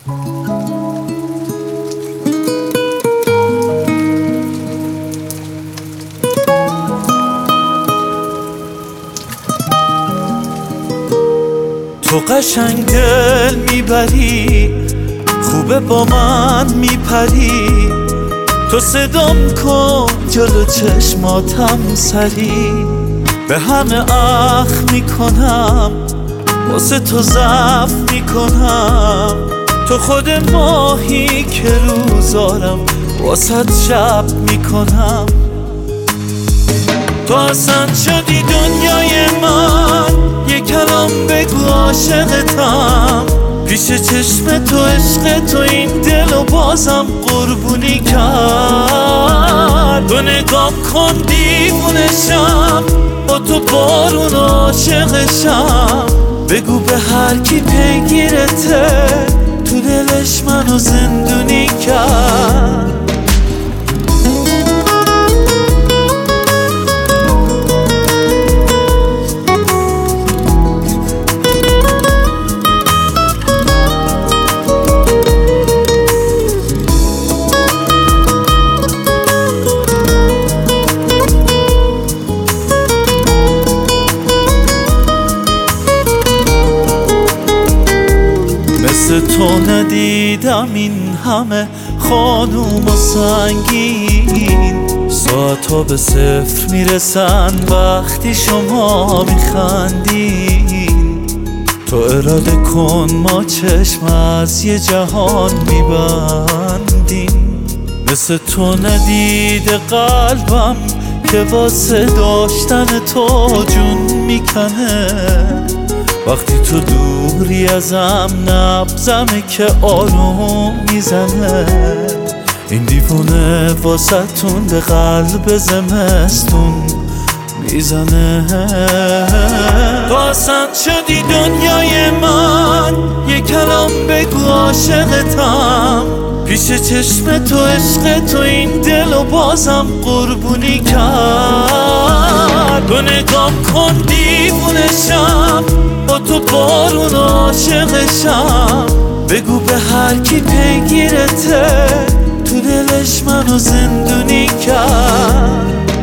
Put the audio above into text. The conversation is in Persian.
تو قشنگ دل میبری، خوبه با من میپری، تو صدام کن جلو چشماتم سری، به همه اخ میکنم واسه تو ضعف میکنم، تو خود ماهی که روزارم واسه شب میکنم، تو اصلا شدی دنیای من، یه کلام بگو عاشقتم، پیش چشم تو عشق تو این دلو بازم قربونی کرد، تو نگام کن دیوونشم، با تو بارون عاشقشم، بگو به هر کی پیگیرته تو دلش منو زندونی کرد. مثل تو ندیدم این همه خانوم و سنگین، ساعتها به صفر میرسن وقتی شما میخندین، تو اراده کن ما چشم از یه جهان میبندیم، مثل تو ندیده قلبم که واسه داشتن تو جون میکنه، وقتی تو دوری ازم نبضمه که آروم میزنه، این دیوونه واسه‌تون به قلب زمستون میزنه، تو اصلا شدی دنیای من، یه کلام بگو عاشقتم، پیش چشم تو عشق تو این دلو بازم قربونی کرد، تو نگام کن دیوونشم، با تو بارون عاشقشم، بگو به هر کی پیگیرته تو دلش منو زندونی کرد.